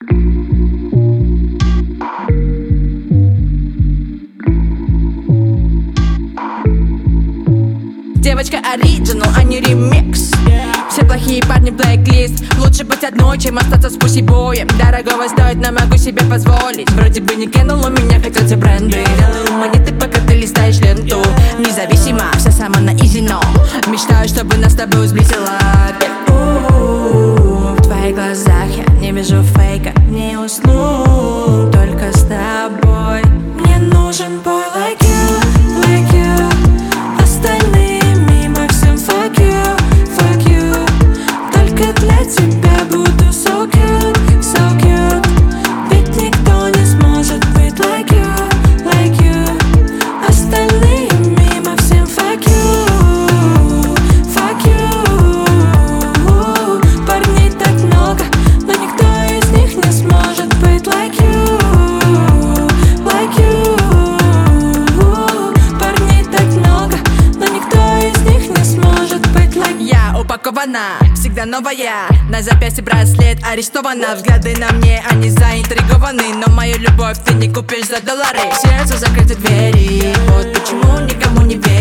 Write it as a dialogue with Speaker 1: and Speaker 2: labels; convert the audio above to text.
Speaker 1: Девочка оригинал, а не ремикс. Все плохие парни блэк-лист. Лучше быть одной, чем остаться с пусибоем. Дорогого стоит, но могу себе позволить. Вроде бы не Кендалл, у меня хотятся бренды. Делаю монеты, пока ты листаешь ленту. Независимо, все само на изи, но мечтаю, чтобы нас с тобой сблизило. В твоих глазах я не вижу фейка. Не усну только с тобой. Мне нужен boy like you, like you. Остальные мимо, всем fuck you, fuck you. Только для тебя буду so cute, so cute. Ведь никто не сможет быть like you, like you. Остальные мимо, всем fuck you, fuck you. Парней так много, но никто из них не сможет быть like you, like you. Парней так много, но никто из них не сможет быть like you. Я упакована, всегда новая. На запястье браслет арестована. Взгляды на мне, они заинтригованы. Но мою любовь ты не купишь за доллары. В сердце закрыты двери, вот почему никому не верю.